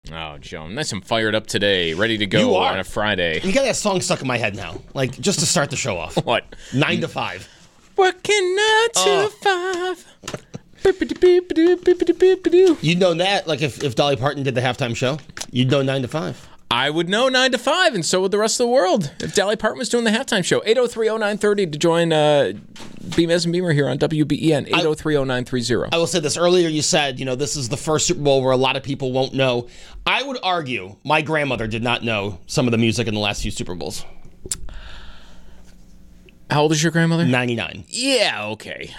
Oh, Joe, nice and fired up today, ready to You go are. on a Friday. You got that song stuck in my head now, like just to start the show off. What? 9 to 5. Working 9 to 5. You'd know that, like if Dolly Parton did the halftime show, you'd know 9 to 5. I would know 9 to 5, and so would the rest of the world if Dolly Parton was doing the halftime show. 803-0930 to join Beamez and Beamer here on WBEN. 803-0930. I will say this. Earlier you said, this is the first Super Bowl where a lot of people won't know. I would argue my grandmother did not know some of the music in the last few Super Bowls. How old is your grandmother? 99. Yeah, okay.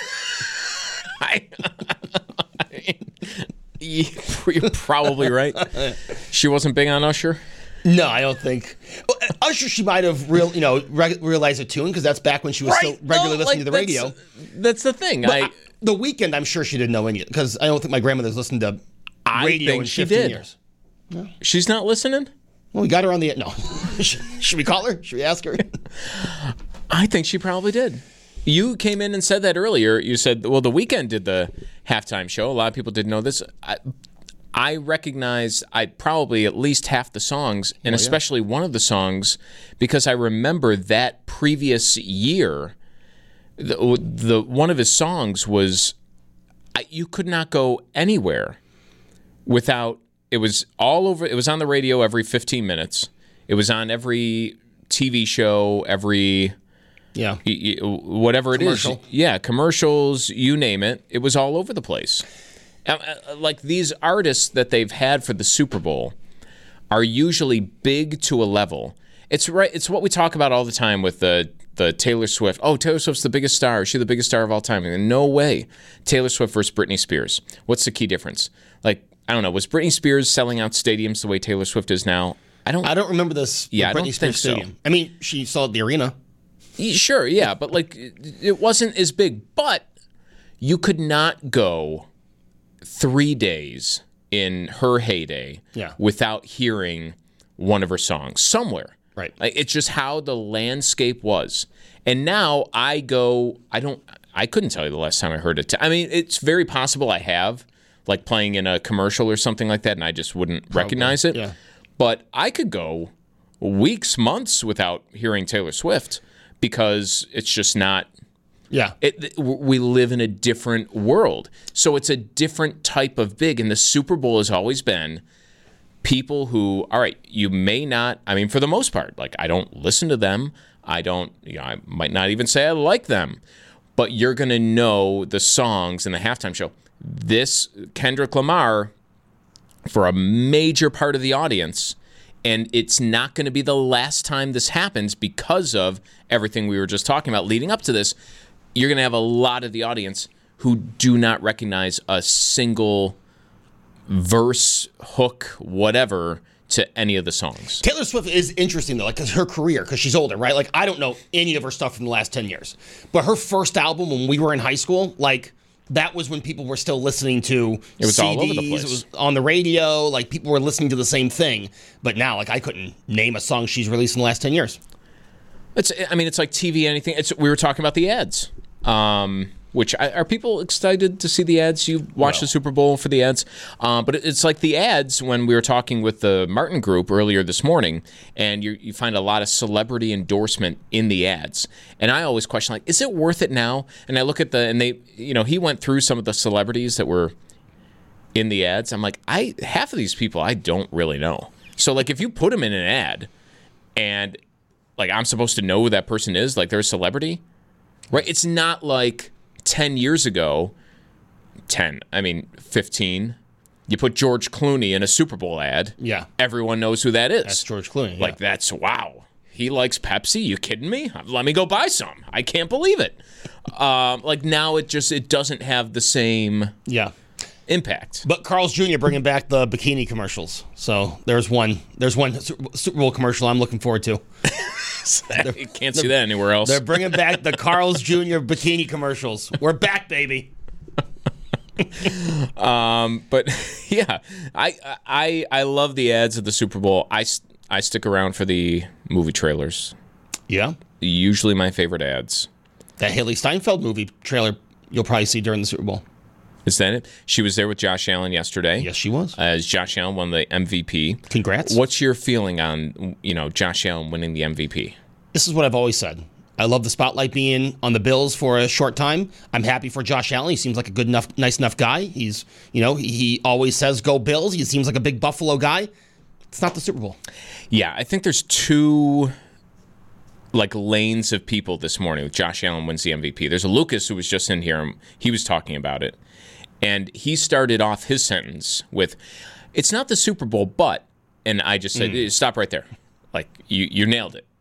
You're probably right. She wasn't big on Usher? No, I don't think. Well, Usher, she might have realized a tune because that's back when she was still regularly listening to the radio. That's the thing. But the Weeknd, I'm sure she didn't know any because I don't think my grandmother's listened to radio in 15 years. No. She's not listening? Well, we got her on the... No. Should we call her? Should we ask her? I think she probably did. You came in and said that earlier. You said, well, The Weeknd did the halftime show. A lot of people didn't know this. I recognize probably at least half the songs, and especially one of the songs, because I remember that previous year, the one of his songs was, you could not go anywhere without, it was all over, it was on the radio every 15 minutes. It was on every TV show, every... Yeah. Whatever it is. Yeah, commercials, you name it. It was all over the place. Like these artists that they've had for the Super Bowl are usually big to a level. It's right. It's what we talk about all the time with the Taylor Swift. Oh, Taylor Swift's the biggest star. Is she the biggest star of all time? No way. Taylor Swift versus Britney Spears. What's the key difference? Like, I don't know. Was Britney Spears selling out stadiums the way Taylor Swift is now? I don't remember this. Yeah, Britney Spears stadium. So. I mean, she sold the arena. Sure, yeah, but like it wasn't as big. But you could not go 3 days in her heyday without hearing one of her songs somewhere. Right. Like, it's just how the landscape was. And now I couldn't tell you the last time I heard it. I mean, it's very possible I have, like playing in a commercial or something like that, and I just wouldn't recognize it. Yeah. But I could go weeks, months without hearing Taylor Swift. Because it's just not. Yeah. We live in a different world. So it's a different type of big. And the Super Bowl has always been people who, all right, you may not, I mean, for the most part, like I don't listen to them. I might not even say I like them. But you're going to know the songs in the halftime show. This Kendrick Lamar, for a major part of the audience, and it's not going to be the last time this happens because of everything we were just talking about leading up to this. You're going to have a lot of the audience who do not recognize a single verse, hook, whatever, to any of the songs. Taylor Swift is interesting, though, because her career, because she's older, right? Like, I don't know any of her stuff from the last 10 years. But her first album when we were in high school, like... That was when people were still listening to CDs. All over the place. It was on the radio. Like, people were listening to the same thing. But now, like, I couldn't name a song she's released in the last 10 years. It's like TV, anything. We were talking about the ads. Which are people excited to see the ads? You watched the Super Bowl for the ads, but it's like the ads when we were talking with the Martin Group earlier this morning, and you find a lot of celebrity endorsement in the ads, and I always question like, is it worth it now? And I look at he went through some of the celebrities that were in the ads. I'm like, half of these people I don't really know. So like if you put them in an ad, and like I'm supposed to know who that person is, like they're a celebrity, right? It's not like 10 years ago, 15, you put George Clooney in a Super Bowl ad. Yeah. Everyone knows who that is. That's George Clooney. Like, that's, wow. He likes Pepsi? You kidding me? Let me go buy some. I can't believe it. Like, now it doesn't have the same impact. But Carl's Jr. bringing back the bikini commercials. So there's one Super Bowl commercial I'm looking forward to. You can't see that anywhere else. They're bringing back the Carl's Jr. bikini commercials. We're back, baby. But yeah, I love the ads at the Super Bowl. I stick around for the movie trailers. Yeah. Usually my favorite ads. That Haley Steinfeld movie trailer you'll probably see during the Super Bowl. Is that it? She was there with Josh Allen yesterday. Yes, she was. As Josh Allen won the MVP. Congrats. What's your feeling on, Josh Allen winning the MVP? This is what I've always said. I love the spotlight being on the Bills for a short time. I'm happy for Josh Allen. He seems like a good enough, nice enough guy. He's, he always says go Bills. He seems like a big Buffalo guy. It's not the Super Bowl. Yeah, I think there's two lanes of people this morning with Josh Allen wins the MVP. There's a Lucas who was just in here. He was talking about it. And he started off his sentence with, it's not the Super Bowl, but, and I just said, stop right there. You nailed it.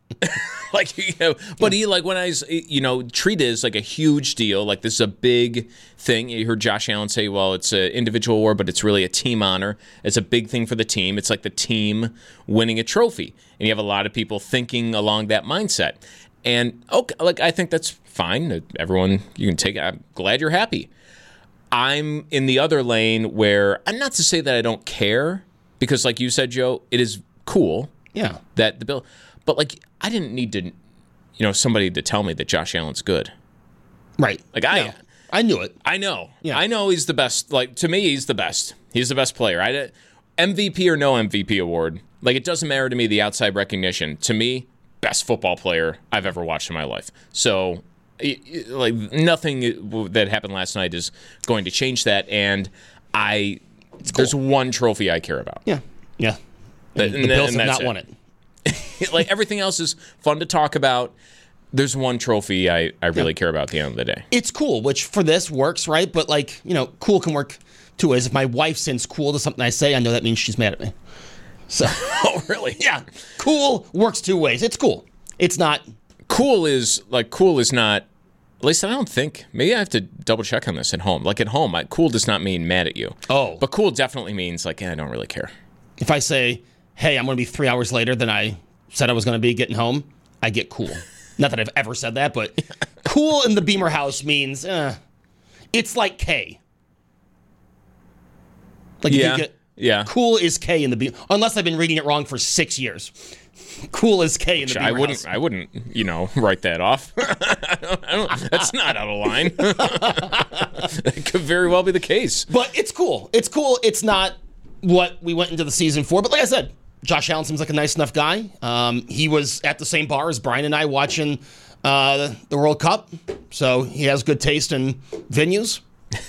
But he, when I was, treat it as a huge deal. This is a big thing. You heard Josh Allen say, well, it's an individual award, but it's really a team honor. It's a big thing for the team. It's like the team winning a trophy. And you have a lot of people thinking along that mindset. And, okay, I think that's fine. Everyone, you can take it. I'm glad you're happy. I'm in the other lane where, I'm not to say that I don't care, because like you said, Joe, it is cool. Yeah. That the Bill, but I didn't need to, somebody to tell me that Josh Allen's good. Right. I knew it. I know. Yeah. I know he's the best. To me, he's the best. He's the best player. MVP or no MVP award, it doesn't matter to me, the outside recognition. To me, best football player I've ever watched in my life. So, nothing that happened last night is going to change that. And there's one trophy I care about. Yeah. Yeah. The Bills have not won it. Everything else is fun to talk about. There's one trophy I really care about at the end of the day. It's cool, which for this works, right? But cool can work two ways. If my wife sends cool to something I say, I know that means she's mad at me. So, oh really? Yeah, cool works two ways. It's cool. It's not cool is not. At least I don't think. Maybe I have to double check on this at home. At home, cool does not mean mad at you. Oh, but cool definitely means I don't really care. If I say, hey, I'm going to be 3 hours later than I said I was going to be getting home, I get cool. Not that I've ever said that, but cool in the Beamer house means it's like K. Yeah. Cool is K in the Beamer. Unless I've been reading it wrong for 6 years. Cool is K in the Beamer house. I wouldn't, write that off. That's not out of line. That could very well be the case. But it's cool. It's cool. It's not what we went into the season for. But like I said, Josh Allen seems like a nice enough guy. He was at the same bar as Brian and I watching the World Cup. So he has good taste in venues.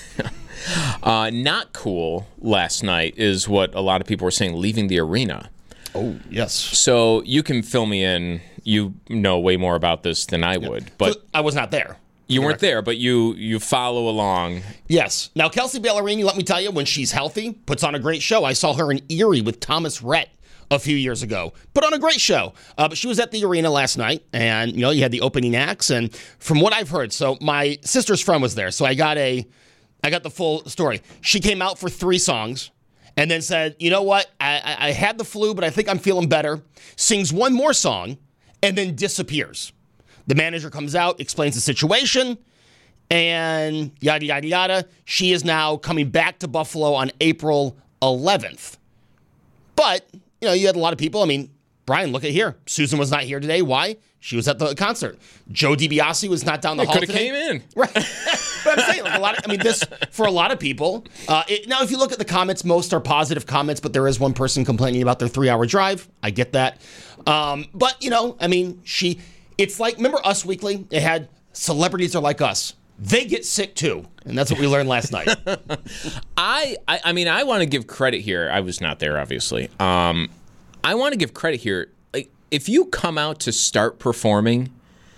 Not cool last night is what a lot of people were saying, leaving the arena. Oh, yes. So you can fill me in. You know way more about this than I would. But I was not there. You weren't there, but you follow along. Yes. Now, Kelsey Ballerini, let me tell you, when she's healthy, puts on a great show. I saw her in Erie with Thomas Rhett a few years ago. Put on a great show. But she was at the arena last night, and, you had the opening acts. And from what I've heard, so my sister's friend was there, so I got the full story. She came out for 3 songs and then said, you know what, I had the flu, but I think I'm feeling better. Sings one more song and then disappears. The manager comes out, explains the situation, and yada, yada, yada. She is now coming back to Buffalo on April 11th. But, you had a lot of people. I mean, Brian, look at here. Susan was not here today. Why? She was at the concert. Joe DiBiase was not down the hall today. Could have came in. Right. But I'm saying, this, for a lot of people. Now, if you look at the comments, most are positive comments, but there is one person complaining about their 3-hour drive. I get that. But, it's like, remember Us Weekly? It had celebrities are like us. They get sick too. And that's what we learned last night. I want to give credit here. I was not there, obviously. I want to give credit here. If you come out to start performing,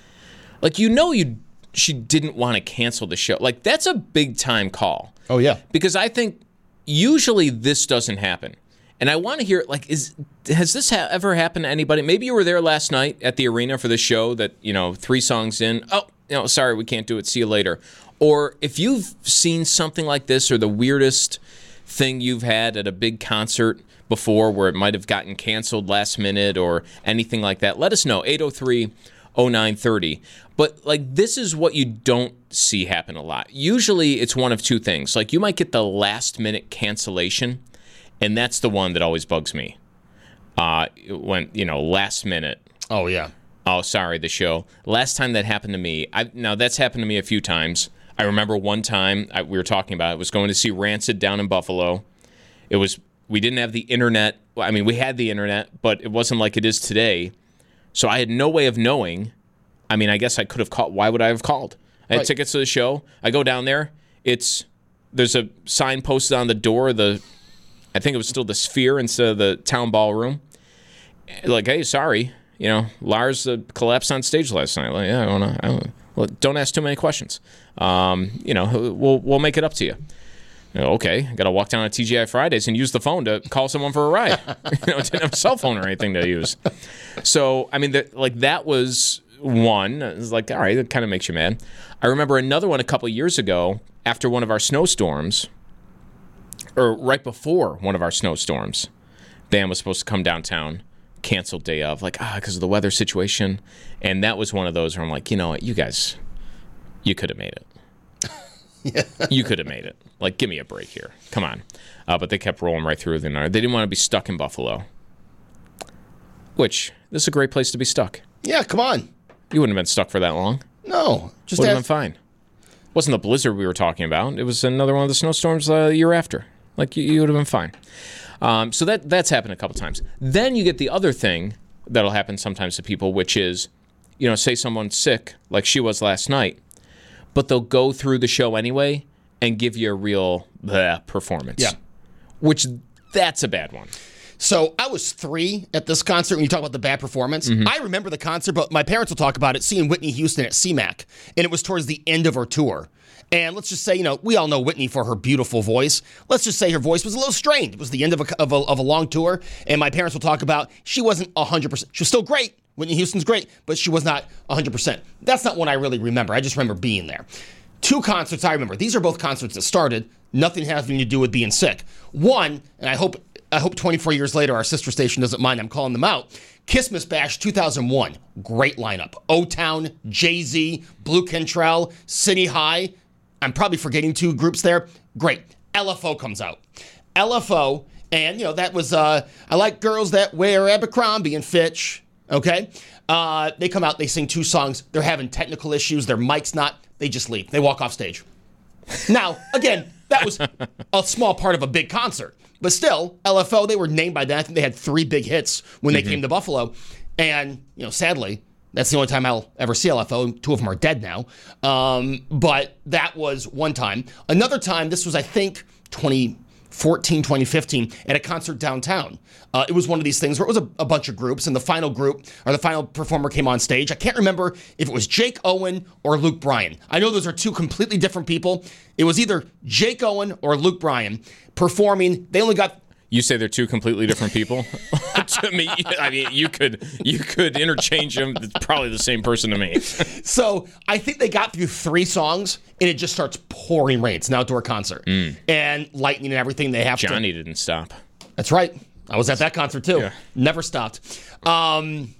she didn't want to cancel the show. That's a big time call. Oh, yeah. Because I think usually this doesn't happen. And I want to hear, has this ever happened to anybody? Maybe you were there last night at the arena for the show that, 3 songs in, sorry, we can't do it, see you later. Or if you've seen something like this or the weirdest thing you've had at a big concert before where it might have gotten canceled last minute or anything like that, let us know, 803-0930. But, this is what you don't see happen a lot. Usually it's one of 2 things. You might get the last-minute cancellation, and that's the one that always bugs me. When, last minute. Oh, yeah. Oh, sorry, the show. Last time that happened to me, now that's happened to me a few times. I remember one time we were talking about it, was going to see Rancid down in Buffalo. We didn't have the internet. I mean, we had the internet, but it wasn't like it is today. So I had no way of knowing. I mean, I guess I could have called. Why would I have called? I had tickets to the show. I go down there. There's a sign posted on the door. I think it was still the Sphere instead of the Town Ballroom. Like, hey, sorry, Lars collapsed on stage last night. Like, yeah, don't ask too many questions. We'll make it up to you. Okay, I got to walk down to TGI Fridays and use the phone to call someone for a ride. Didn't have a cell phone or anything to use. So, I mean, that was one. It was like, all right, that kind of makes you mad. I remember another one a couple of years ago after one of our snowstorms, or right before one of our snowstorms. Band was supposed to come downtown, canceled day of, because of the weather situation. And that was one of those where I'm like, you know what, you guys, you could have made it. Yeah. You could have made it. Like, give me a break here. Come on. But they kept rolling right through the night. They didn't want to be stuck in Buffalo, which, this is a great place to be stuck. Yeah, come on. You wouldn't have been stuck for that long. No. Would have been fine. It wasn't the blizzard we were talking about. It was another one of the snowstorms the year after. Like, you would have been fine. So that's happened a couple times. Then you get the other thing that'll happen sometimes to people, which is, say someone's sick, like she was last night, but they'll go through the show anyway and give you a real performance. Yeah. Which, that's a bad one. So I was 3 at this concert when you talk about the bad performance. Mm-hmm. I remember the concert, but my parents will talk about it, seeing Whitney Houston at CMAC, and it was towards the end of her tour. And let's just say, we all know Whitney for her beautiful voice. Let's just say her voice was a little strained. It was the end of a long tour, and my parents will talk about she wasn't 100%. She was still great. Whitney Houston's great, but she was not 100%. That's not one I really remember. I just remember being there. 2 concerts I remember. These are both concerts that started, nothing having to do with being sick. One, and I hope 24 years later our sister station doesn't mind, I'm calling them out. Kissmas Bash 2001, great lineup. O-Town, Jay-Z, Blue Cantrell, City High. I'm probably forgetting 2 groups there. Great. LFO comes out. LFO, and that was I Like Girls That Wear Abercrombie and Fitch. Okay? They come out, they sing 2 songs. They're having technical issues. Their mic's not. They just leave. They walk off stage. Now, again, that was a small part of a big concert. But still, LFO, they were named by that. I think they had 3 big hits when they came to Buffalo. And, sadly, that's the only time I'll ever see LFO. 2 of them are dead now. But that was one time. Another time, this was, I think, 2014, 2015, at a concert downtown. It was one of these things where it was a bunch of groups, and the final group, or the final performer came on stage. I can't remember if it was Jake Owen or Luke Bryan. I know those are 2 completely different people. It was either Jake Owen or Luke Bryan performing. They only got... You say they're 2 completely different people? To me, I mean, you could interchange them. It's probably the same person to me. So I think they got through 3 songs, and it just starts pouring rain. It's an outdoor concert. And lightning and everything. Johnny didn't stop. That's right. I was at that concert, too. Yeah. Never stopped. And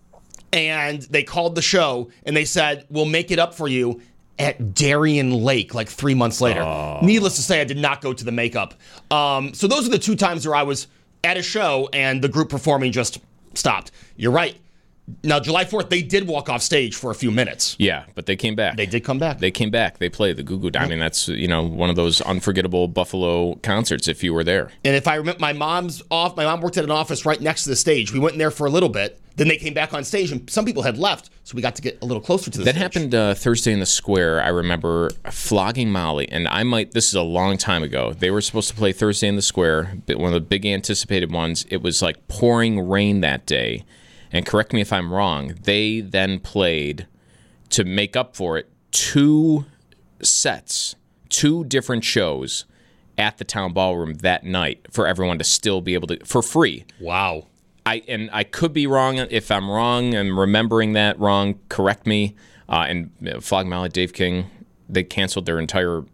they called the show, and they said, we'll make it up for you at Darien Lake, like 3 months later. Oh. Needless to say, I did not go to the makeup. So those are the 2 times where I was at a show and the group performing just stopped. You're right. Now, July 4th, they did walk off stage for a few minutes. Yeah, but they came back. They did come back. They came back. They played the Goo Goo Dolls. I mean, that's, one of those unforgettable Buffalo concerts if you were there. And if I remember, my mom worked at an office right next to the stage. We went in there for a little bit. Then they came back on stage, and some people had left, so we got to get a little closer to the stage. That happened Thursday in the Square. I remember Flogging Molly, and this is a long time ago. They were supposed to play Thursday in the Square, one of the big anticipated ones. It was like pouring rain that day. And correct me if I'm wrong, they then played, to make up for it, 2 sets, 2 different shows at the Town Ballroom that night for everyone to still be able to, for free. Wow. I could be wrong. If I'm wrong and remembering that wrong, correct me. And Flogging Molly, Dave King, they canceled their entire,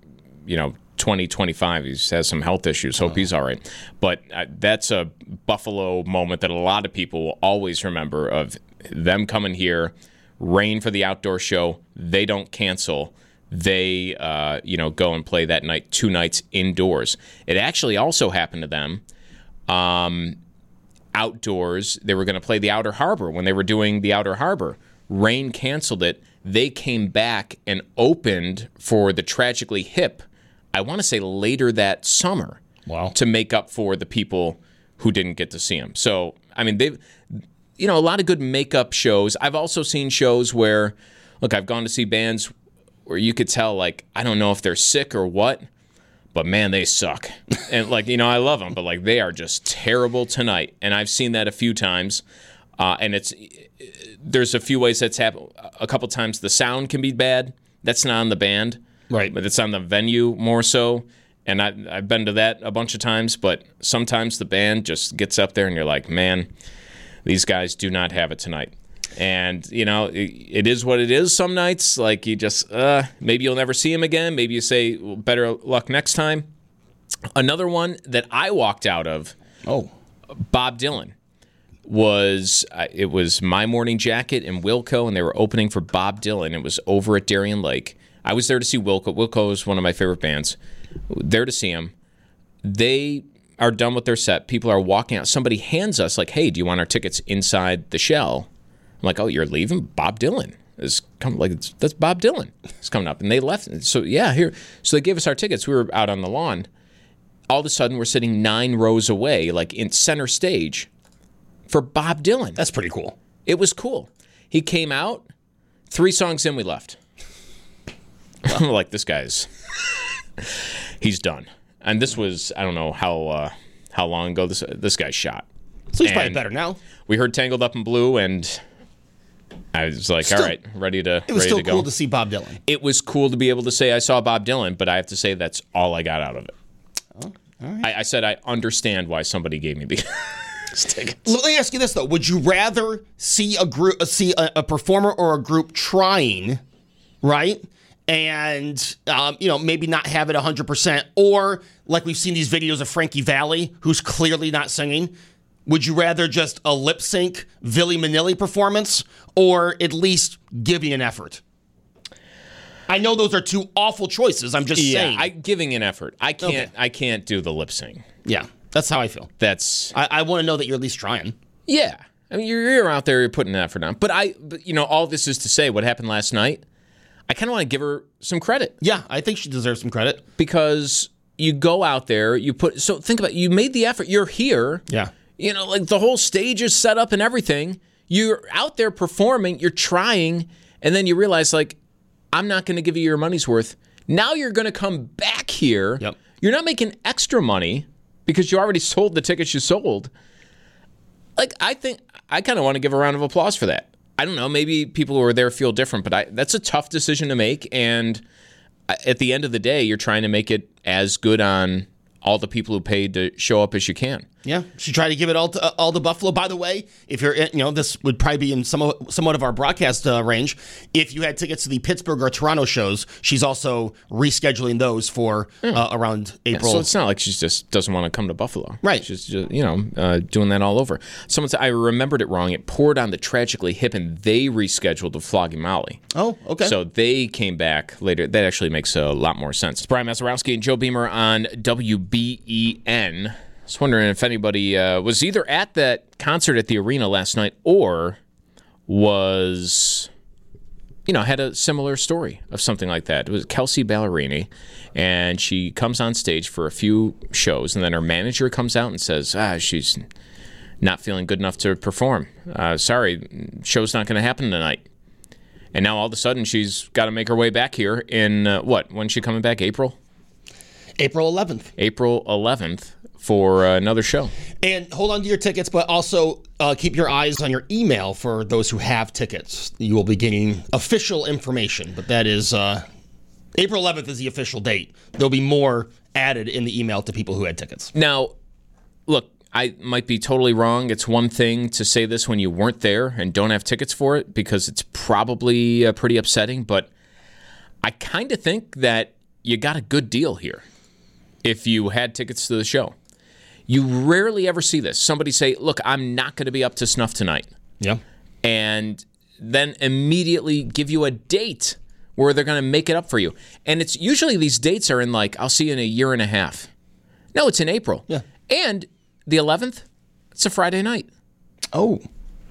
2025. He has some health issues. Hope he's all right. But that's a Buffalo moment that a lot of people will always remember, of them coming here, rain for the outdoor show. They don't cancel. They, go and play that night, 2 nights indoors. It actually also happened to them outdoors. They were going to play the Outer Harbor when they were doing the Outer Harbor. Rain canceled it. they came back and opened for the Tragically Hip, I want to say later that summer. Wow. To make up for the people who didn't get to see them. So, I mean, they've, a lot of good makeup shows. I've also seen shows where, look, I've gone to see bands where you could tell, like, I don't know if they're sick or what, but man, they suck. And, like, I love them, but, like, they are just terrible tonight. And I've seen that a few times. And there's a few ways that's happened. A couple times the sound can be bad. That's not on the band. Right. But it's on the venue more so. And I've been to that a bunch of times. But sometimes the band just gets up there and you're like, man, these guys do not have it tonight. And, it is what it is some nights. Like, you just, maybe you'll never see him again. Maybe you say, well, better luck next time. Another one that I walked out of, Bob Dylan, it was My Morning Jacket and Wilco, and they were opening for Bob Dylan. It was over at Darien Lake. I was there to see Wilco. Wilco is one of my favorite bands. There to see him. They are done with their set. People are walking out. Somebody hands us, like, hey, do you want our tickets inside the shell? I'm like, oh, you're leaving? Bob Dylan is coming. Like, that's Bob Dylan. It's coming up. And they left. So, yeah, here. So they gave us our tickets. We were out on the lawn. All of a sudden, we're sitting 9 rows away, like in center stage, for Bob Dylan. That's pretty cool. It was cool. He came out. 3 songs in, we left. I'm like, this guy's... he's done. And this was, I don't know how long ago this guy shot. So he's probably better now. We heard Tangled Up in Blue, and I was like, all right, ready to go. It was still cool to see Bob Dylan. It was cool to be able to say I saw Bob Dylan, but I have to say that's all I got out of it. Oh, all right. I said I understand why somebody gave me the tickets. Let me ask you this, though. Would you rather see a performer or a group trying, right? And, maybe not have it 100%, or like we've seen these videos of Frankie Valli, who's clearly not singing. Would you rather just a lip sync Villy Manilli performance, or at least giving an effort? I know those are 2 awful choices. I'm just saying. Giving an effort. I can't do the lip sync. Yeah, that's how I feel. I want to know that you're at least trying. Yeah. I mean, you're out there, you're putting an effort on. But all this is to say what happened last night. I kind of want to give her some credit. Yeah, I think she deserves some credit. Because you go out there, so think about it, you made the effort, you're here. Yeah. Like the whole stage is set up and everything. You're out there performing, you're trying, and then you realize, like, I'm not going to give you your money's worth. Now you're going to come back here. Yep. You're not making extra money because you already sold the tickets you sold. Like, I think I kind of want to give a round of applause for that. I don't know, maybe people who are there feel different, but that's a tough decision to make. And at the end of the day, you're trying to make it as good on all the people who paid to show up as you can. Yeah, she tried to give it all to Buffalo. By the way, if you're, this would probably be in somewhat of our broadcast range. If you had tickets to the Pittsburgh or Toronto shows, she's also rescheduling those for around April. So it's not like she just doesn't want to come to Buffalo. Right. She's just, doing that all over. Someone said, I remembered it wrong. It poured on the Tragically Hip, and they rescheduled to Flogging Molly. Oh, okay. So they came back later. That actually makes a lot more sense. It's Brian Mazurowski and Joe Beamer on WBEN. I was wondering if anybody was either at that concert at the arena last night or was, had a similar story of something like that. It was Kelsey Ballerini, and she comes on stage for a few shows, and then her manager comes out and says, she's not feeling good enough to perform. Sorry, show's not going to happen tonight. And now all of a sudden she's got to make her way back here in, when's she coming back, April? April 11th. April 11th. For another show. And hold on to your tickets, but also keep your eyes on your email for those who have tickets. You will be getting official information, but that is April 11th is the official date. There'll be more added in the email to people who had tickets. Now, look, I might be totally wrong. It's one thing to say this when you weren't there and don't have tickets for it, because it's probably pretty upsetting, but I kind of think that you got a good deal here if you had tickets to the show. You rarely ever see this. Somebody say, look, I'm not going to be up to snuff tonight. Yeah. And then immediately give you a date where they're going to make it up for you. And it's usually these dates are in I'll see you in a year and a half. No, it's in April. Yeah. And the 11th, it's a Friday night. Oh.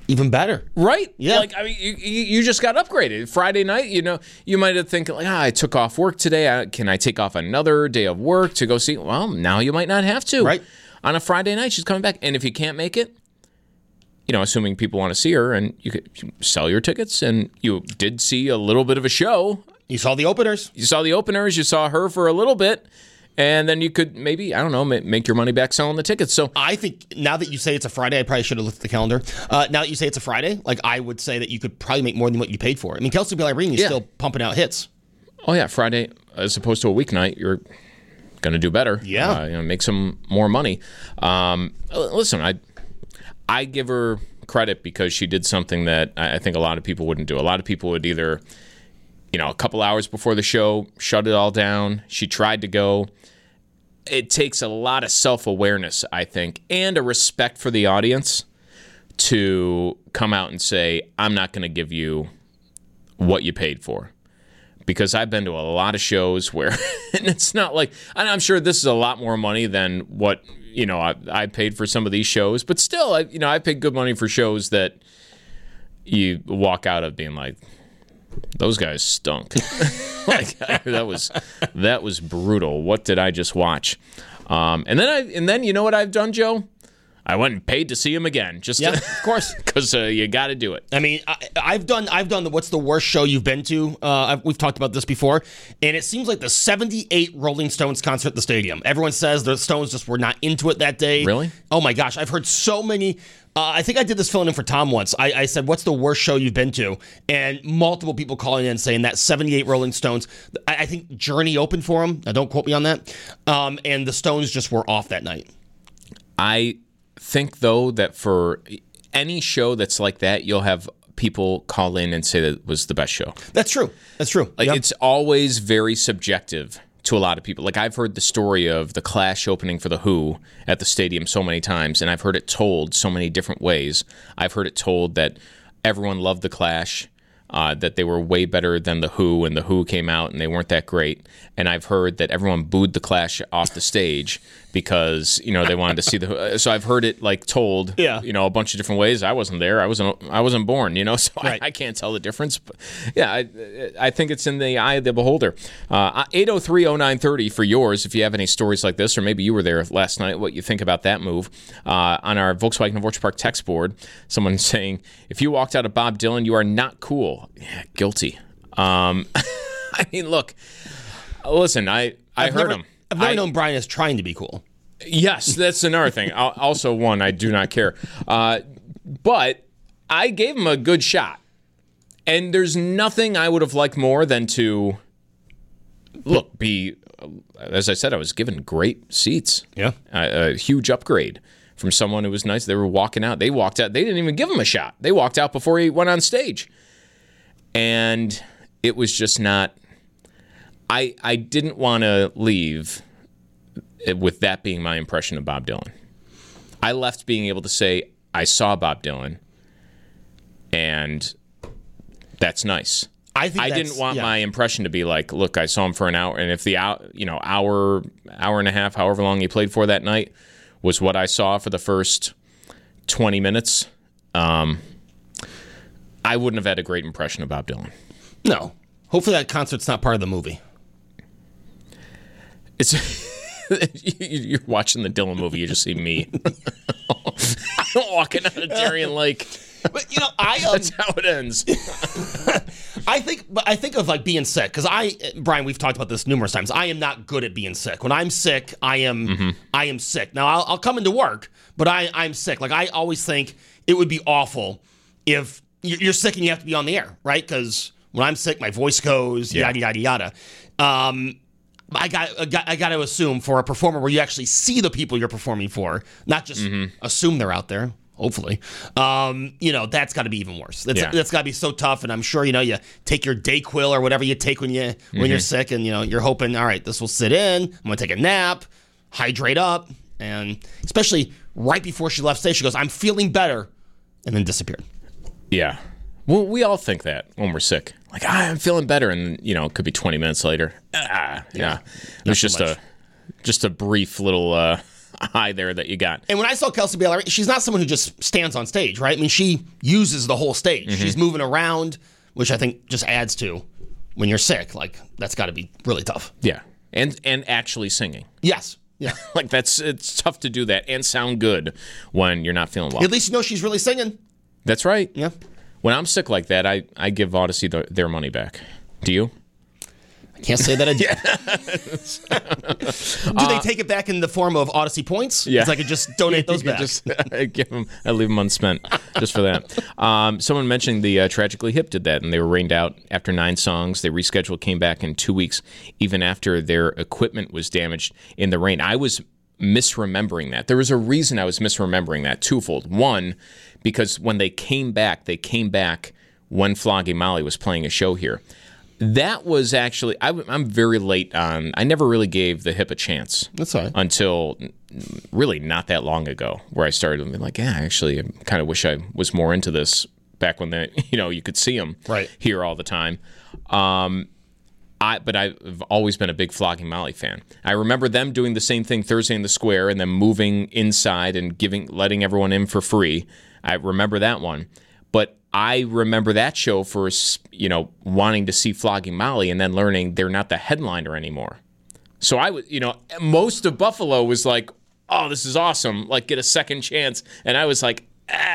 Even better. Right? Yeah. Like, I mean, you just got upgraded. Friday night, you might have think, like, I took off work today. Can I take off another day of work to go see? Well, now you might not have to. Right. On a Friday night, she's coming back. And if you can't make it, assuming people want to see her, and you could sell your tickets, and you did see a little bit of a show. You saw the openers. You saw her for a little bit. And then you could maybe, I don't know, make your money back selling the tickets. So I think now that you say it's a Friday, I probably should have looked at the calendar. Now that you say it's a Friday, like I would say that you could probably make more than what you paid for. I mean, Kelsey Ballerini is still pumping out hits. Oh, yeah, Friday, as opposed to a weeknight, you're going to do better. Yeah. Make some more money. Listen, I give her credit because she did something that I think a lot of people wouldn't do. A lot of people would either, a couple hours before the show, shut it all down. She tried to go. It takes a lot of self-awareness, I think, and a respect for the audience to come out and say, I'm not going to give you what you paid for. Because I've been to a lot of shows where, and it's not like, and I'm sure this is a lot more money than what, I paid for some of these shows, but still, I paid good money for shows that you walk out of being like, those guys stunk. that was brutal. What did I just watch? And then you know what I've done, Joe? I went and paid to see him again. Of course, because you got to do it. I mean, I've done what's the worst show you've been to? We've talked about this before, and it seems like the '78 Rolling Stones concert at the stadium. Everyone says the Stones just were not into it that day. Really? Oh my gosh, I've heard so many. I think I did this filling in for Tom once. I said, what's the worst show you've been to? And multiple people calling in saying that 78 Rolling Stones. I think Journey opened for them. Now, don't quote me on that. And the Stones just were off that night. I think, though, that for any show that's like that, you'll have people call in and say that it was the best show. That's true. Like, it's always very subjective to a lot of people. Like, I've heard the story of the Clash opening for The Who at the stadium so many times, and I've heard it told so many different ways. I've heard it told that everyone loved the Clash, that they were way better than The Who, and The Who came out and they weren't that great. And I've heard that everyone booed the Clash off the stage because, they wanted to see the Who. So I've heard it told, a bunch of different ways. I wasn't there. I wasn't born, so right. I can't tell the difference. But yeah, I think it's in the eye of the beholder. 803-0930 for yours if you have any stories like this, or maybe you were there last night, what you think about that move. On our Volkswagen of Orchard Park text board, someone saying, if you walked out of Bob Dylan, you are not cool. Yeah, guilty. I mean, look, listen, I heard him. I've never known Brian as trying to be cool. Yes, that's another thing. Also, one, I do not care. But I gave him a good shot. And there's nothing I would have liked more than to, as I said, I was given great seats. Yeah. A huge upgrade from someone who was nice. They were walking out. They walked out. They didn't even give him a shot. They walked out before he went on stage. And it was just not... I didn't want to leave with that being my impression of Bob Dylan. I left being able to say, I saw Bob Dylan, and that's nice. I didn't want my impression to be like, look, I saw him for an hour, and if the hour and a half, however long he played for that night, was what I saw for the first 20 minutes, I wouldn't have had a great impression of Bob Dylan. No. Hopefully that concert's not part of the movie. It's you're watching the Dylan movie, you just see me walking out of Darien Lake. But that's how it ends. I think of being sick because Brian, we've talked about this numerous times. I am not good at being sick. When I'm sick, I am sick. Now I'll come into work, but I'm sick. Like, I always think it would be awful if you're sick and you have to be on the air, right? Because when I'm sick, my voice goes yada yada yada. I got to assume for a performer where you actually see the people you're performing for, not just assume they're out there. Hopefully, that's got to be even worse. That's got to be so tough. And I'm sure you take your Dayquil or whatever you take when you're sick, and you're hoping, all right, this will sit in. I'm gonna take a nap, hydrate up, and especially right before she left stage, she goes, "I'm feeling better," and then disappeared. Yeah. Well, we all think that when we're sick. Like, I'm feeling better, and it could be 20 minutes later. Yeah. It was just a brief little high there that you got. And when I saw Kelsey Ballerini, she's not someone who just stands on stage, right? I mean, she uses the whole stage. Mm-hmm. She's moving around, which I think just adds to when you're sick. Like, that's got to be really tough. Yeah, and actually singing. Yes. Yeah. Like, it's tough to do that and sound good when you're not feeling well. At least you know she's really singing. That's right. Yeah. When I'm sick like that, I give Odyssey their money back. Do you? I can't say that I do. Do they take it back in the form of Odyssey points? Yeah. Because I could just donate those back. I leave them unspent just for that. Someone mentioned the Tragically Hip did that, and they were rained out after 9 songs. They rescheduled, came back in 2 weeks, even after their equipment was damaged in the rain. I was misremembering that. There was a reason I was misremembering that, twofold. One, because when they came back when Flogging Molly was playing a show here. That was actually, I'm very late on, I never really gave the Hip a chance. That's all right. Until really not that long ago, where I started being like, yeah, actually, I kind of wish I was more into this back when you could see them here all the time. But I've always been a big Flogging Molly fan. I remember them doing the same thing Thursday in the Square and then moving inside and letting everyone in for free. I remember that one. But I remember that show for, wanting to see Flogging Molly and then learning they're not the headliner anymore. So I was, most of Buffalo was like, oh, this is awesome. Like, get a second chance. And I was like,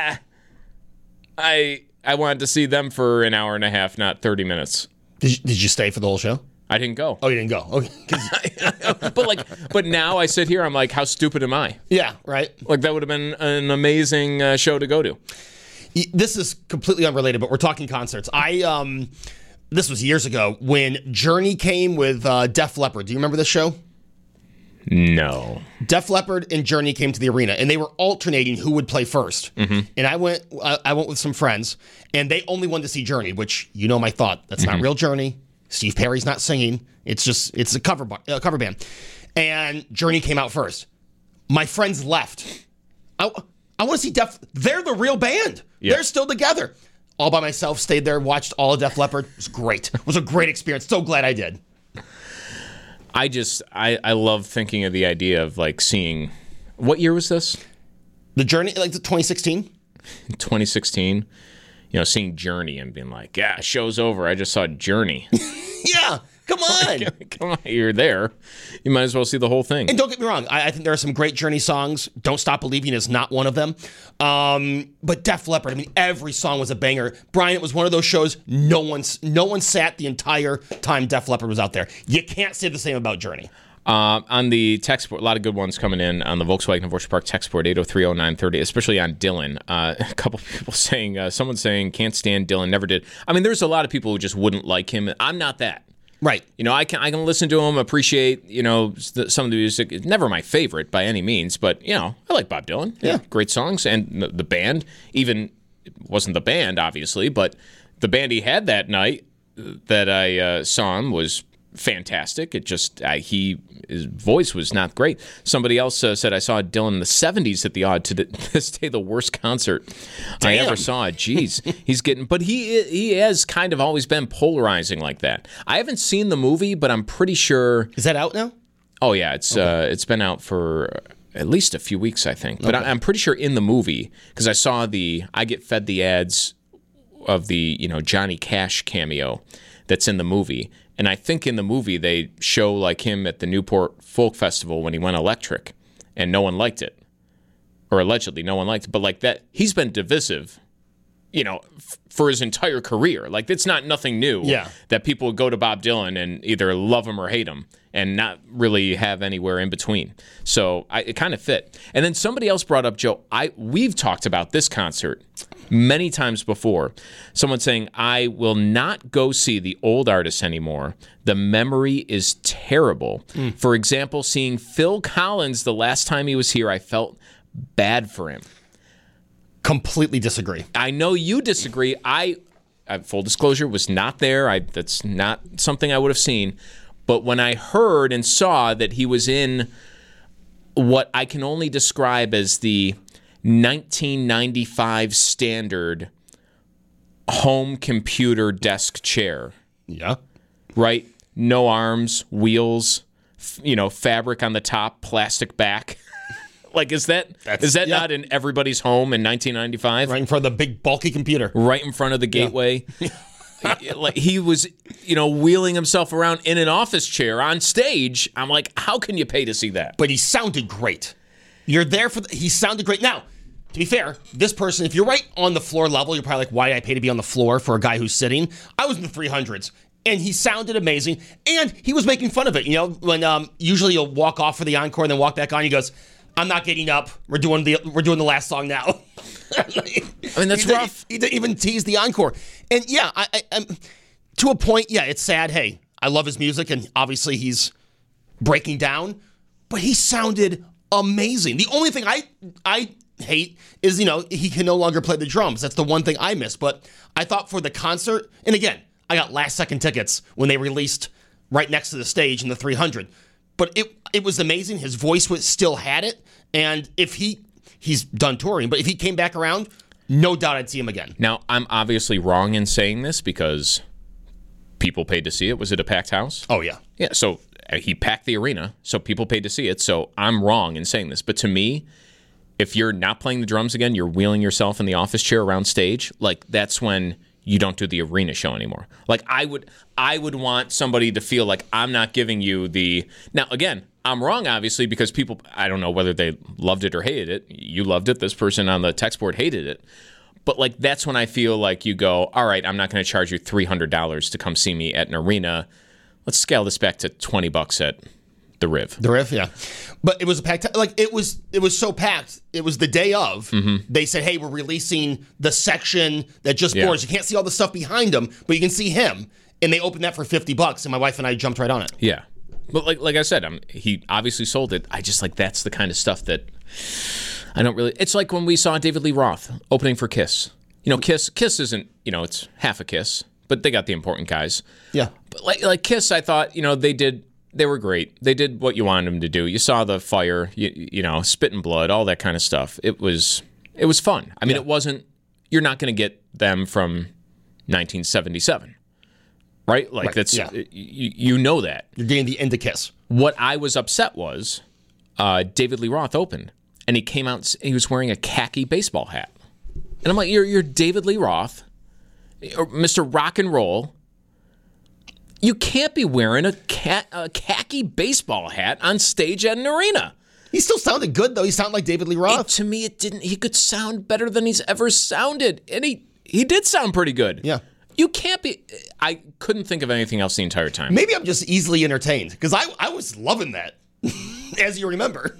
I wanted to see them for an hour and a half, not 30 minutes. Did you stay for the whole show? I didn't go. Oh, you didn't go. Okay. But now I sit here, I'm like, how stupid am I? Yeah, right. Like, that would have been an amazing show to go to. This is completely unrelated, but we're talking concerts. This was years ago when Journey came with Def Leppard. Do you remember this show? No. Def Leppard and Journey came to the arena, and they were alternating who would play first. Mm-hmm. And I went with some friends, and they only wanted to see Journey, which my thought. That's not real Journey. Steve Perry's not singing. It's a cover band. And Journey came out first. My friends left. I want to see Def. They're the real band. Yeah. They're still together. All by myself, stayed there, watched all of Def Leppard. It was great. It was a great experience. So glad I did. I love thinking of the idea of like seeing, what year was this? The Journey, like the 2016? 2016. Seeing Journey and being like, yeah, show's over. I just saw Journey. Yeah, come on. Come on, you're there. You might as well see the whole thing. And don't get me wrong, I think there are some great Journey songs. Don't Stop Believing is not one of them. But Def Leppard, every song was a banger. Brian, it was one of those shows, no one sat the entire time Def Leppard was out there. You can't say the same about Journey. On the text board, a lot of good ones coming in on the Volkswagen of Orchard Park text board, 8030930, especially on Dylan. A couple people saying, someone saying, can't stand Dylan, never did. There's a lot of people who just wouldn't like him. I'm not that. Right. I can listen to him, appreciate, some of the music. It's never my favorite by any means, but, I like Bob Dylan. Yeah. Great songs. And the band, even, it wasn't the band, obviously, but the band he had that night that I saw him was fantastic. It just, his voice was not great. Somebody else said, I saw Dylan in the 70s at the Odd, to this day the worst concert I ever saw. Jeez. But he has kind of always been polarizing like that. I haven't seen the movie, but I'm pretty sure. Is that out now? Oh yeah, it's been out for at least a few weeks, I think. But I'm pretty sure in the movie, because I saw I get fed the ads of the Johnny Cash cameo that's in the movie. And I think in the movie they show like him at the Newport Folk Festival when he went electric, and no one liked it, or allegedly no one liked it. But like that, he's been divisive, for his entire career. Like it's not nothing new. Yeah. That people would go to Bob Dylan and either love him or hate him, and not really have anywhere in between. So it kind of fit. And then somebody else brought up, Joe. We've talked about this concert many times before. Someone saying, I will not go see the old artists anymore. The memory is terrible. For example, seeing Phil Collins the last time he was here, I felt bad for him. Completely disagree. I know you disagree. Full disclosure, was not there. That's not something I would have seen. But when I heard and saw that he was in what I can only describe as the 1995 standard home computer desk chair. Yeah. Right? No arms, wheels, fabric on the top, plastic back. Like, is that not in everybody's home in 1995? Right in front of the big bulky computer. Right in front of the gateway. Like, he was, wheeling himself around in an office chair on stage. I'm like, how can you pay to see that? But he sounded great. You're there he sounded great. Now, to be fair, this person, if you're right on the floor level, you're probably like, why did I pay to be on the floor for a guy who's sitting? I was in the 300s. And he sounded amazing, and he was making fun of it. When usually you'll walk off for the encore and then walk back on, he goes, "I'm not getting up. We're doing the last song now." I mean, that's rough. He didn't even tease the encore, and yeah, I'm to a point. Yeah, it's sad. Hey, I love his music, and obviously he's breaking down, but he sounded amazing. The only thing I hate is he can no longer play the drums. That's the one thing I miss. But I thought for the concert, and again, I got last-second tickets when they released right next to the stage in the 300. But it was amazing. His voice still had it. And if he's done touring, but if he came back around, no doubt I'd see him again. Now, I'm obviously wrong in saying this because people paid to see it. Was it a packed house? Oh, yeah. Yeah, so he packed the arena, so people paid to see it. So I'm wrong in saying this. But to me, if you're not playing the drums again, you're wheeling yourself in the office chair around stage, like that's when you don't do the arena show anymore. Like I would want somebody to feel like I'm not giving you the. Now again, I'm wrong obviously because people, I don't know whether they loved it or hated it. You loved it. This person on the text board hated it. But like that's when I feel like you go, all right, I'm not going to charge you $300 to come see me at an arena. Let's scale this back to $20 at the Riv. The Riv, yeah. But it was a packed, like it was so packed. It was the day of. Mm-hmm. They said, hey, we're releasing the section that just boards. You can't see all the stuff behind him, but you can see him. And they opened that for $50, and my wife and I jumped right on it. Yeah. But like I said, he obviously sold it. I just like that's the kind of stuff that I don't really. It's like when we saw David Lee Roth opening for Kiss. Kiss isn't, it's half a Kiss, but they got the important guys. Yeah. But like Kiss, I thought, they were great. They did what you wanted them to do. You saw the fire, spit and blood, all that kind of stuff. It was fun. I mean, It wasn't. You're not going to get them from 1977, right? Like that's you know that you're getting the end of Kiss. What I was upset was David Lee Roth opened, and he came out. And he was wearing a khaki baseball hat, and I'm like, you're David Lee Roth, or Mr. Rock and Roll. You can't be wearing a khaki baseball hat on stage at an arena. He still sounded good, though. He sounded like David Lee Roth. To me, it didn't. He could sound better than he's ever sounded. And he did sound pretty good. Yeah. You can't be. I couldn't think of anything else the entire time. Maybe I'm just easily entertained, because I was loving that, as you remember.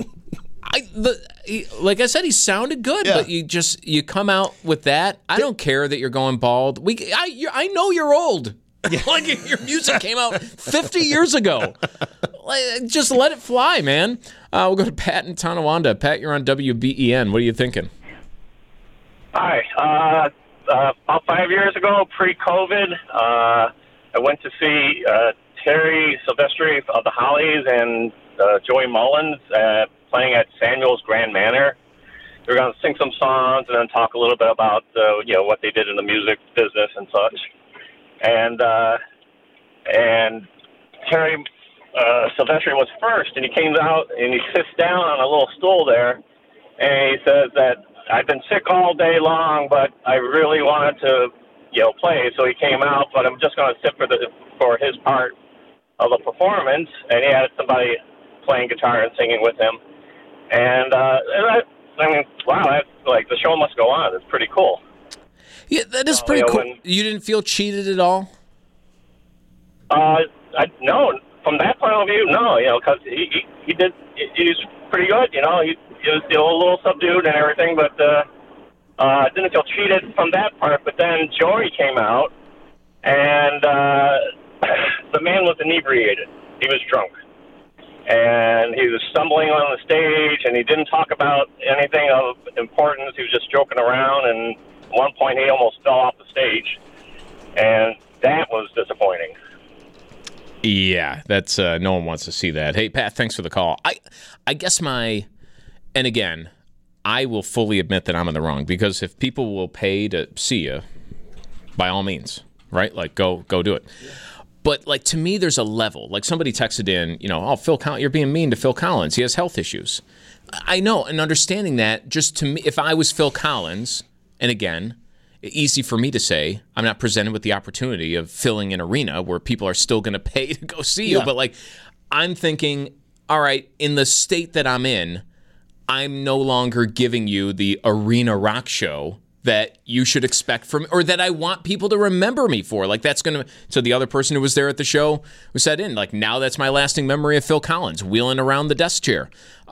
Like I said, he sounded good, but you come out with that. I don't care that you're going bald. I know you're old. Yeah. Like your music came out 50 years ago. Just let it fly, man. We'll go to Pat in Tonawanda. Pat, you're on WBEN. What are you thinking? Hi. About 5 years ago, pre-COVID, I went to see Terry Silvestri of the Hollies and Joey Mullins playing at Samuel's Grand Manor. They were going to sing some songs and then talk a little bit about what they did in the music business and such. And Terry Silvestri was first, and he came out and he sits down on a little stool there, and he says that I've been sick all day long, but I really wanted to, play. So he came out, but I'm just going to sit for his part of the performance, and he had somebody playing guitar and singing with him, and wow, that's like the show must go on. It's pretty cool. Yeah, that is pretty cool. You didn't feel cheated at all? No, from that point of view, no. Because he's pretty good. He was still a little subdued and everything, but didn't feel cheated from that part. But then Joey came out, and the man was inebriated. He was drunk, and he was stumbling on the stage, and he didn't talk about anything of importance. He was just joking around, and at one point, he almost fell off the stage, and that was disappointing. Yeah, that's no one wants to see that. Hey, Pat, thanks for the call. I guess and again, I will fully admit that I'm in the wrong, because if people will pay to see you, by all means, right? Like, go do it. But like to me, there's a level. Like somebody texted in, Phil Collins, you're being mean to Phil Collins. He has health issues. I know, and understanding that, just to me, if I was Phil Collins, and again, easy for me to say, I'm not presented with the opportunity of filling an arena where people are still going to pay to go see you, but like, I'm thinking, all right, in the state that I'm in, I'm no longer giving you the arena rock show that you should expect from, or that I want people to remember me for. Like, that's going to, so the other person who was there at the show who sat in, like, now that's my lasting memory of Phil Collins wheeling around the desk chair.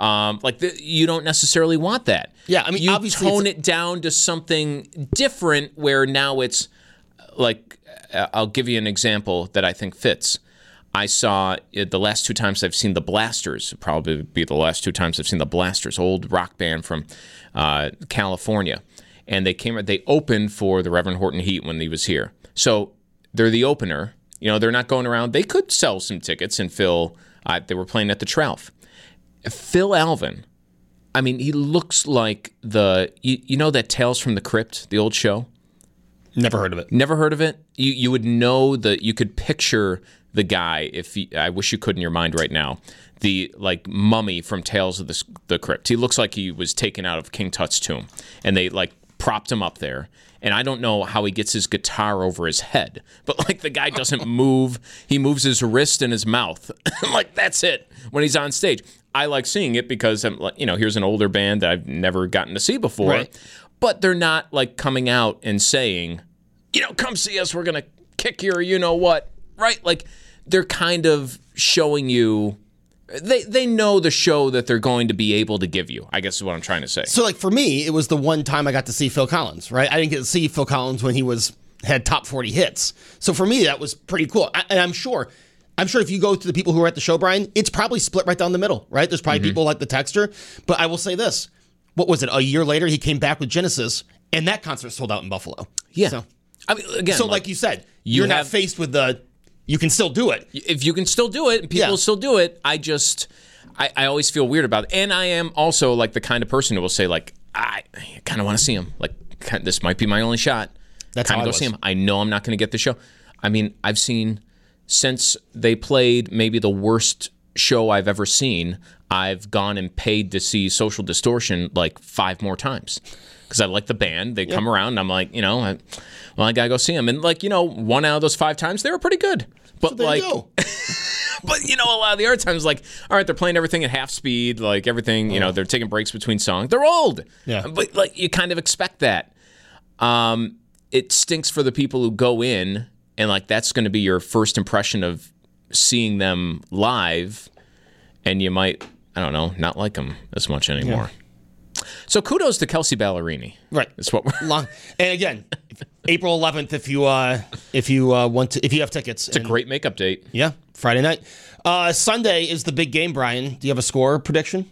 You don't necessarily want that. Yeah, I mean, you obviously tone it down to something different where now it's like, I'll give you an example that I think fits. I saw the last 2 times I've seen the Blasters, probably be the last 2 times I've seen the Blasters, old rock band from California. And they opened for the Reverend Horton Heat when he was here. So they're the opener. You know, they're not going around. They could sell some tickets, and they were playing at the Trough. Phil Alvin, I mean, he looks like you know that Tales from the Crypt, the old show? Never heard of it. Never heard of it? You would know you could picture the guy, I wish you could in your mind right now, the like mummy from Tales of the Crypt. He looks like he was taken out of King Tut's tomb, and they like propped him up there. And I don't know how he gets his guitar over his head, but like the guy doesn't move. He moves his wrist and his mouth. Like, that's it when he's on stage. I like seeing it because I'm like, here's an older band that I've never gotten to see before. Right. But they're not like coming out and saying, come see us, we're going to kick your what, right? Like, they're kind of showing you, they know the show that they're going to be able to give you, I guess is what I'm trying to say. So, like, for me, it was the one time I got to see Phil Collins, right? I didn't get to see Phil Collins when he had top 40 hits. So for me, that was pretty cool. And I'm sure if you go to the people who were at the show, Brian, it's probably split right down the middle, right? There's probably people like the Texter. But I will say this. What was it? A year later, he came back with Genesis, and that concert sold out in Buffalo. Yeah. So, I mean, again, like you said, you're not faced with you can still do it. If you can still do it, and people still do it, I always feel weird about it. And I am also like the kind of person who will say, like, I kind of want to see him. Like, this might be my only shot. That's kind how of I go was. see him. I know I'm not going to get the show. I mean, I've seen, since they played maybe the worst show I've ever seen, I've gone and paid to see Social Distortion like 5 more times. Because I like the band. They come around, and I'm like, I got to go see them. And like, 1 out of those 5 times, they were pretty good. But So there you go. But, a lot of the other times, like, all right, they're playing everything at half speed, like everything, they're taking breaks between songs. They're old. Yeah. But, like, you kind of expect that. It stinks for the people who go in, and, like, that's going to be your first impression of seeing them live, and you might, I don't know, not like them as much anymore. Yeah. So kudos to Kelsea Ballerini. Right. That's what we're long. And again, April 11th, if you have tickets. It's a great makeup date. Yeah, Friday night. Sunday is the big game, Brian. Do you have a score prediction?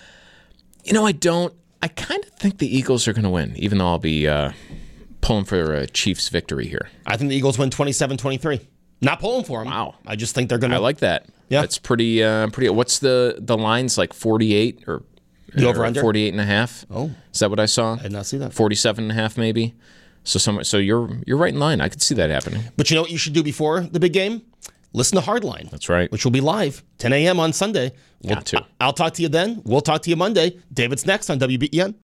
I don't. I kind of think the Eagles are going to win, even though I'll be pulling for a Chiefs victory here. I think the Eagles win 27-23. Not pulling for them. Wow. I just think they're going to. I like that. Yeah. That's pretty. What's the lines, like 48 or the over under 48.5? Oh, is that what I saw? I did not see that. 47.5 maybe. So you're right in line. I could see that happening. But you know what you should do before the big game? Listen to Hardline. That's right. Which will be live 10 a.m. on Sunday. Got to. I'll talk to you then. We'll talk to you Monday. David's next on WBEN.